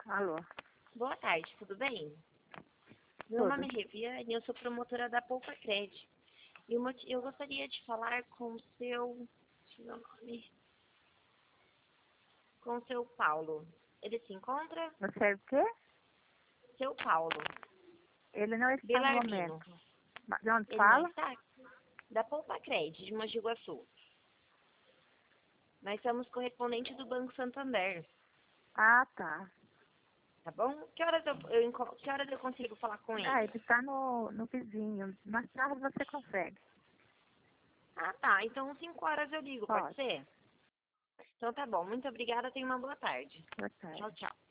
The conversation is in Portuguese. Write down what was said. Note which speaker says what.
Speaker 1: Alô?
Speaker 2: Boa tarde, tudo bem? Meu
Speaker 1: Tudo.
Speaker 2: nome é Reviane, eu sou promotora da Poupa Cred. E eu gostaria de falar com o seu... deixa eu ver o nome. Com o seu Paulo. Ele se encontra?
Speaker 1: Você é o quê?
Speaker 2: Seu Paulo.
Speaker 1: Ele não está no
Speaker 2: Belarmino.
Speaker 1: momento. De onde
Speaker 2: Ele não
Speaker 1: fala?
Speaker 2: está? Da Poupa Cred, de Mogi Guaçu. Nós somos correspondente do Banco Santander,
Speaker 1: Ah, tá.
Speaker 2: tá bom? Que horas eu consigo falar com
Speaker 1: Ah,
Speaker 2: ele?
Speaker 1: ele está no vizinho. Mais tarde você consegue.
Speaker 2: Ah, tá. Então 5 horas eu ligo, pode
Speaker 1: Pode.
Speaker 2: ser? Então tá bom. Muito obrigada, tenha uma boa tarde.
Speaker 1: Boa tarde.
Speaker 2: Tchau, tchau.